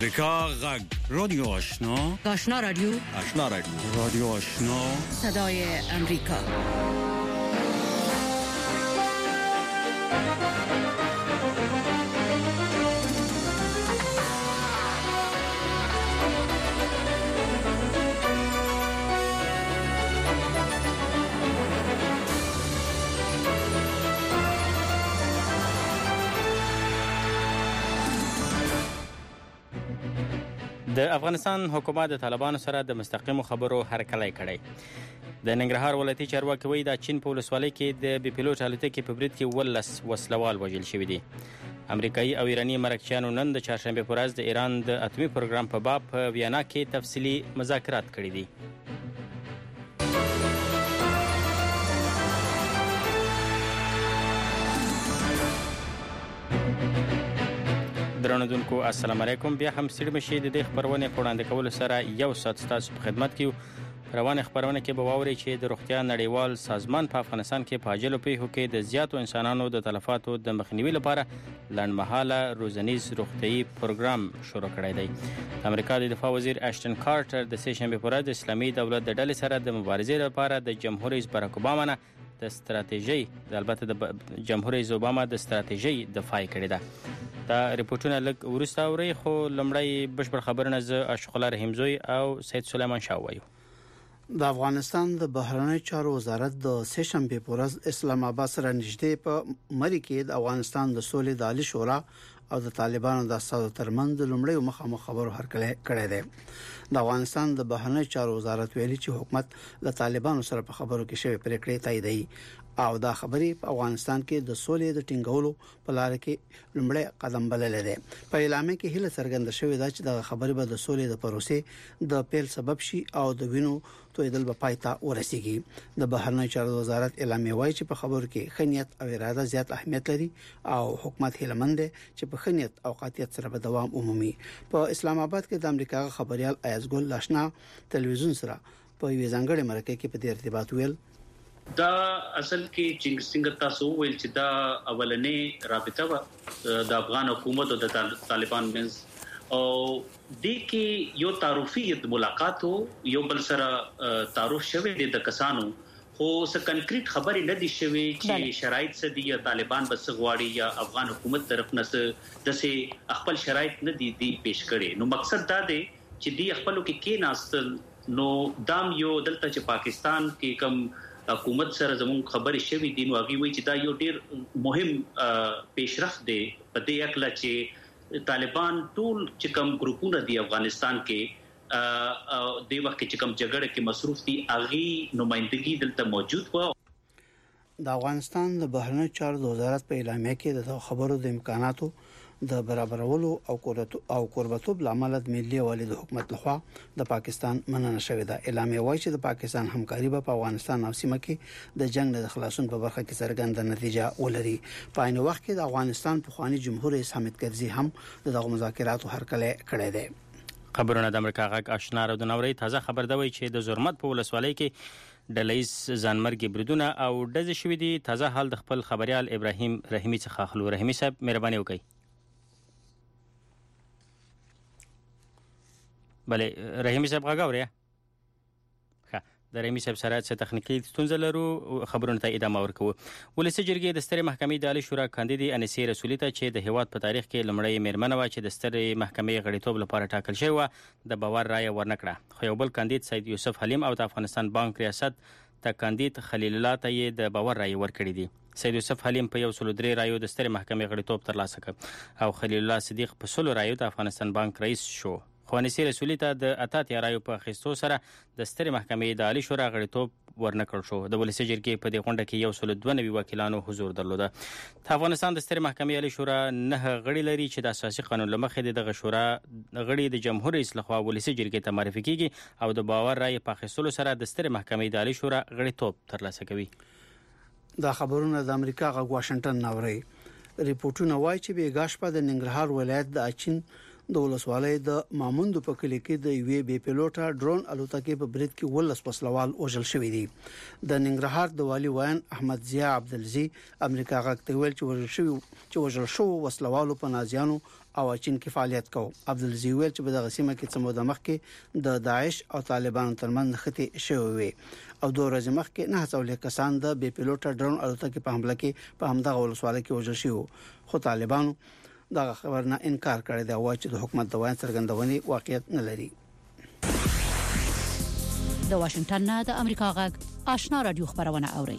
امریکا غږ رادیو آشنا رادیو رادیو آشنا صدای امریکا. د افغانستان حکومت د طالبانو سره د مستقیمو خبرو هرکلی کړی. د ننګرهار ولایتي چارواکي وایي د چین په ولسوالۍ کې د بي پیلوټ الوتکې په برید کې 12 وسلوال وژل شوي دي. امریکایي او ایراني مرکچیانو نن د چهارشنبې په ورځ د ایران د اتومي پروګرام په باب په ویانا کې تفصیلي مذاکرات کړي دي. درنوونکو السلام علیکم. بیا هم ستړي مشي د دې خبرونه په وړاندې کولو سره یو ساعت ستاسو په خدمت کې روانه خبرونه کې به واوري چې د روغتیا نړیوال سازمان په افغانستان کې په عاجلو پیښو کې د زیاتو انسانانو د تلفاتو د مخنیوي لپاره لنډمهاله روزنیز روغتیايي پروګرام شروع کړی دی. امریکا د دفاع وزیر اشټن کارټر د سه شنبې په ورځ د اسلامي دولت د ډلې سره د مبارزې لپاره د جمهور رئیس باراک اوباما نه د ستراتیژي جمهور رئیس اوباما د ستراتیژي دفاع کړې ده. دا ریپورتونه لږ وروسته اوري، خو لومړی بشپړ خبرونه زه اشغال رحیمزوی او سید سلیمان شاه وایو. د افغانستان د بهرنی چارو وزارت د سه شنبې په ورځ اسلام آباد سره نږدې په مری کې د افغانستان د سولې د عالی شورا او د طالبانو د اساسو ترمنځ لومړی مخامخ خبرو هرکلی کړی دی. د افغانستان د بهرنی چارو وزارت ویلي چې حکومت له طالبانو سره په خبرو کې شوی پریکړې تاییدوي او دا خبرې په افغانستان کې د سولې د ټینګولو په لار کې لومړی قدم بلل دی. په اعلامیه کې هله څرګنده شوې ده چې د خبرې به د سولې د پروسې د پیل سبب شي او د وینو تویدل به پای ته ورسیږي. د بهرنی چارو وزارت اعلامیه وايي چې په خبرو کې خنیت او اراده زیات اهمیت لري او حکومت هیلمند دی چې په خنیت او قاطعیت سره به دوام عمومي. په اسلام آباد کې د امریکا خبريال ایازګل لاشنا تلویزیون سره په یوه ځانګړي مرکه کې په دې ارتباط ویل دا اصل کې څنګه تاسو ویل چې دا اولنې رابطه د افغان حکومت او د طالبان منځ او د کې یو تعارفي ملاقات یو بل سره تعارف شوه د کسانو، خو څه کنکریټ خبرې نه دي شوي چې شرایط څه دي یا طالبان بس غواړي یا افغان حکومت طرف نه څه خپل شرایط نه دي پیش کړي. نو مقصد دا دی چې دی خپلو کې ناستل نو دام یو دلته چې پاکستان کې کم حکومت سره زموږ خبرې شوي دي، نو هغه وایي چې دا یو ډیر مهم پیشرفت دی په دې اکله چې طالبان ټول چې کم ګروپونه دي افغانستان کې د وخت چې کم جګړه کې مصروف دي هغه نمائندګي دلته موجود و. د افغانستان د بهرنی چارو وزارت په اعلامیه کې د خبرو د امکاناتو د برابرولو او قربتوب لامل د ملي والي د حکومت لخوا د پاکستان مننه شوې ده. اعلامیه وايي چې د پاکستان همکاري په افغانستان او سیمه کې د جنگ د خلاصون په برخه کې څرګنده نتیجه ولري. په عین وخت کې د افغانستان پخوانی جمهور رئیس حامد کرزي هم دغه مذاکراتو هرکلی کړی دی. خبرونه د امریکا غږ آشنا را د نوري تازه خبر دی چې د زرمت په ولسوالۍ کې ډلهیز ځانمرګي بریدونه او ډزې شوې دي. تازه حال د خپل خبريال ابراهیم رحیمی څخه اخلو. رحیمی صاحب مهرباني وکړئ. بله رحیمی صاحب غاګاوریا د رحیمی صاحب سره څه تخنیکی ستونزه لرو، خبرونه ته ادامه ورکوو. ولسی جرګې د سترې محکمې د عالی شورا کاندید انیسې رسولي ته چې د هیواد په تاریخ کې لمړی میرمنه و چې د سترې محکمې غړیتوب لپاره ټاکل شوی و د باور رائے ورنکړه، خو یو بل کاندید سید یوسف حلیم او د افغانستان بانک ریاست ته کاندید خلیل الله ته د باور رائے ورکړي دي. سید یوسف حلیم په 103 رایو د سترې محکمې غړیتوب ترلاسه کړ او خلیل الله صدیق په 100 رایو د افغانستان بانک رئیس شو. خو انیسې رسولي ته د 88 رایو په اخیستو سره د سترې محکمې د عالی شورا غړیتوب ورنکړل شو. د ولسی جرګې په دې غونډه کې 192 وکیلانو حضور درلوده. د افغانستان د سترې محکمې عالی شورا 9 غړي لري چې د اساسي قانون لمخې دغه شورا غړي د جمهور رئیس لخوا ولسی جرګې ته معرفي کیږي او د باور رائے په اخیستلو سره د سترې محکمې د عالی شورا غړیتوب ترلاسه کوي. دا خبرونه د امریکا غږ واشنگټن نوري ریپورتونه وايي چې بیګاش په د ننګرهار ولایت د اچین د ولسوالۍ د ماموند په کلی کې د یوې بي پیلوټه ډرون الوتکې په برید کې 12 وسلوال وژل شوی دي. د ننګرهار د والي وان احمد ضیا عبدالزی امریکا غاکته ویل چې وژل شو وسلوالو په نازیانو او چین کې فعالیت کوي. عبدالعزیز ویل چې په دغه سیمه کې څمو د مخ کې د داعش او طالبانو ترمنځ خطي شوی او 2 ورځې مخکې 900 کسان د بي پيلوټ ډرون الوتکې په حمله کې په همدغه ولسواله کې وژل شو. خو طالبانو دا خبر نه انکار کړی دی او چې د حکومت د وایي څرګندونې واقعیت نه لري. د واشنگټن نه د امریکا غږ آشنا رادیو خبرونه اوري.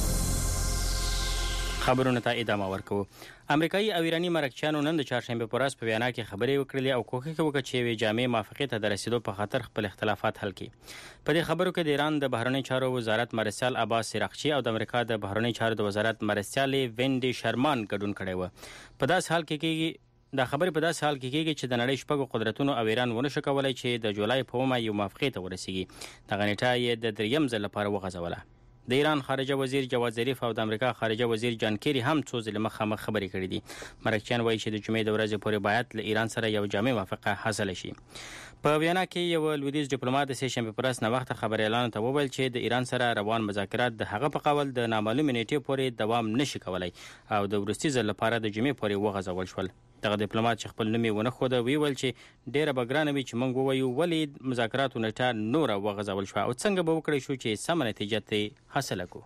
خبرونه ته ادامه ورکوو. امریکایي او ایرانی مرکچیانو نن د چهارشنبه په ورځ په وینا کې خبرې وکړې او کوښښ وکړ چې وی جامع موافقت ته رسیدو په خاطر خپل اختلافات حل کړي. په دې خبرو کې د ایران د بهرنی چارو وزارت مرسل عباس سراغچی او د امریکا د بهرنی چارو د وزارت مرسل وینډي شرمان ګډون کړي و. په داس حال کې دا خبرې په داس حال کې کېږي چې د نړۍ شپږ قدرتونو او ایران ونشو کولای چې د جولای په ومه یو موافقت ته ورسیږي. دغه نیټه یې د دریم ځل لپاره وغځوله. د ایران خارجه وزیر جواد ظریف او د امریکا خارجه وزیر جان کیری هم څو ځله مخامخ خبرې کړې دي. مرکچیان وایي چې د جمعې د ورځې پورې باید له ایران سره یو جامع موافقه حاصل شي. په وینا کې یو لویدیز ډیپلوماټ د سه شنبه پر ورځ نوښت خبر اعلان ته وویل چې د ایران سره روان مذاکرات د هغه په قول د نامعلوم نیټې پورې دوام نشي کولای او د ورستي ځل لپاره د جمعې پورې وغځول شول. دغه ډیپلوماټ چې خپل نوم یې ونه خوده ویل چې ډیره بګرانه وي چې موږ ووایو ولې مذاکراتو نیټه نور وغځول شو او څنګه به وکړي شو چې سم نتیجه ته حاصل کړو.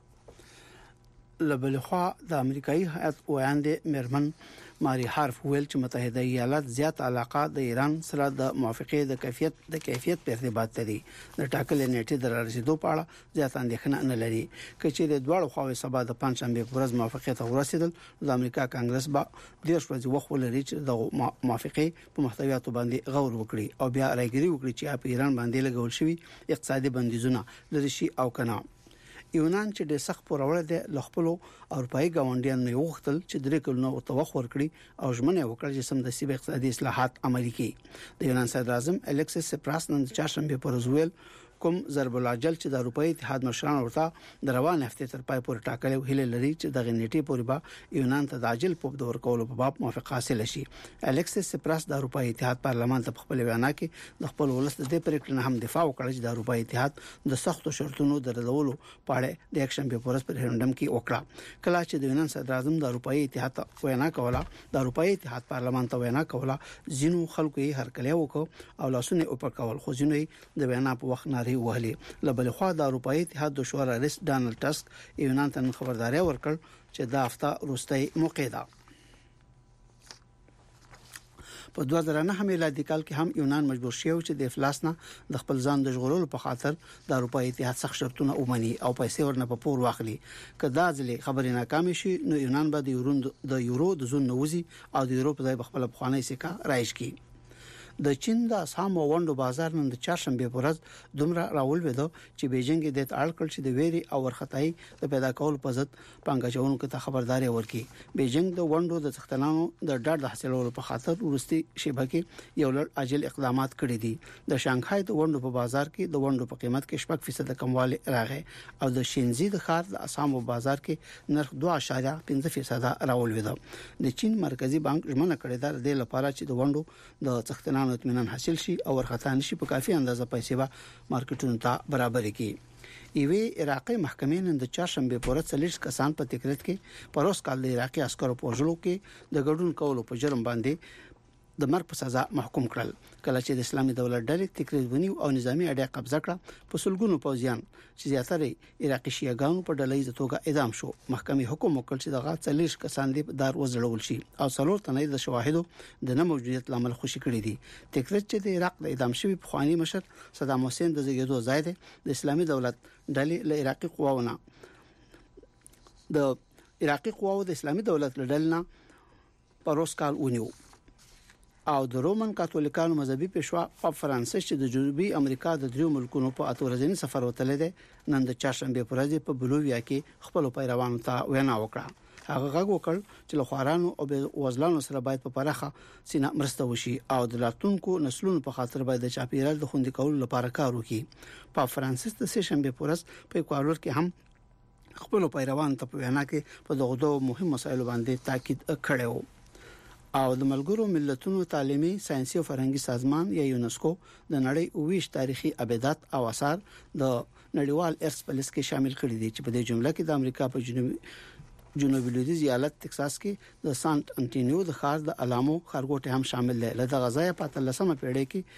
لبلخوا د امریکایي هیئت وایاندې مرمن ماری حرف ویل چې متحده ایالات زیات علاقه د ایران سره د موافقې د کیفیت په ارتباط لري. د ټاکلې نیټې د رسیدو په اړه زیات اندېښنه نه لري. کچې د دوه خواوې سبا د پنځشنبه په ورځ موافقې ته ورسېدل د امریکا کانګرس با د ورځې وخت ولري چې د موافقې په محتویاتو باندې غور وکړي او بیا راګري وکړي چې په ایران باندې لګول شوی اقتصادي بندیزونه لري شي او کنه. یونان چې د سخت پرورړه د لخپلو اروپאי ګاونډیانو یو وختل چې درې کلونو توخ ورکړي او ژمنه وکړه چې سم د سیب اقتصادي اصلاحات عملي کړي. د یونان صدر اعظم الکسیس سپراس نن د چهارشنبه پر ورځ ویل کوم ضرب العجل چې د اروپאי اتحاد مشران ورته د روان هفته تر پای پورې ټاکلې هله لري چې د غنیټي پورې با یونان ته د عاجل په دور کولو په باب موافقه حاصل شي. الکسیس سپراس د اروپאי اتحاد پارلمان ته خپل وینا کې د خپل ولس د پریکړې نه هم دفاع وکړه چې د اروپאי اتحاد د سختو شرطونو درلودلو په اړه د یک شنبه په ورځ پر ریفرندم کې وکړه. کله چې د یونان صدر اعظم د اروپאי اتحاد وینا کوله د اروپאי اتحاد پارلمان ته وینا کوله ځینو خلکو یې هرکلی وکړ او لاسونه اوپر کول خو ځینو د وینا په وخت ناری وهلي. لبلخوا د اروپאי اتحاد د شورا رئیس ډانلډ ټسک یونان ته خبرداري ورکړ چې دا هفته وروستۍ موقع ده. په 2009 میلادي کال کې هم یونان مجبور شو چې د افلاس نه د خپل ځان د ژغورلو په خاطر د اروپאי اتحاد څخه شرطونه ومني او پیسې ورنه په پور واخلي. کله ځلې خبرې ناکامه شي نو یونان به د یورو د زون نوځي او د یورو په ځای خپل افغاني سکه رایج کی. د چین د اسام وندو بازار نن د چهارشنبه په ورځ دومره راولويده چې بیجینګ د اړ کړ چې د ویري او ورختای د پیدا کول په ضد پنګاچونکو ته خبرداري ورکړي. بیجینګ د وندو د څښتنانو د ډاډ د حاصلولو په خاطر ورستي شیبه کې یو لړ عاجل اقدامات کړي دي. د شانګهای د وندو په بازار کې د وندو په قیمت کې 8% کموالی راغی او د شینزي د ښار د اسام بازار کې نرخ 2.5% راولويده. د چین مرکزی بانک ژمنه کړې ده د لپاره چې د وندو د څښتنانو اطمینان حاصل شي او ورختا نشي په کافي اندازه پیسې به مارکیټونو ته برابر کړي. ایوي عراقي محکمې نن د چهارشنبه په ورځ 40 کسان په تکریت کې پروس کال د عراقي عسکرو په وژلو کې د ګډون کولو په جرم باندې د مرګ په سزا محکوم کړل. کله چې د اسلامي دولت ډلې تکریت ونیو او نظامی اډه قبضه کړه په سلګونو پوځیان چې زیاتره عراقي شیعاګانو په ډلې د توګه اعدام شو. محکمې حکم وکړ چې دغه 40 کسان دې دار وزړول شي او څلور تنه د شواهدو د نه موجودیت لامل خوشي کړي دي. تکریت چې د عراق د اعدام شوی پخوانی مشر صدام حسین د زیږیدو ځای دی د اسلامي دولت ډلې له عراقي قواونه د عراقي قواو د اسلامي دولت لړلنه پروس کال ونیو او د رومن کاتولیکانو مذهبي پېشوا په فرانسې چې د جنوبي امریکا د دریو ملکونو په اتورځنی سفر وتلی دی نن د چهارشنبه په ورځ په بولوویا کې خپل پیروانو ته وینا وکړه. هغه غږ وکړ چې له خوارانو او وزلانو سره باید په پراخه سینه مرسته وشي او د راتلونکو نسلونو په خاطر باید د چاپیرال د خوندي کولو لپاره کار وکړي. په فرانسې د سه شنبه په ورځ په اکوادور کې هم خپل پیروانو ته په وینا کې په دغه دوه مهم مسایلو باندې تاکید کړی و. او د ملګرو ملتونو تعلیمي ساينسي او فرهنګي سازمان یا یونسکو د نړۍ 20 تاریخي ابدات او آثار د نړیوال ارث په لیست کې شامل کړي دي چې په دې جمله کې د امریکا په جنوبي جنوبي لویدیځ ایالت ټکساس کې د سانت انټونیو د ښار د علامو خارګوټه هم شامل دی. له دغه ځایه په 13مه پیړۍ کې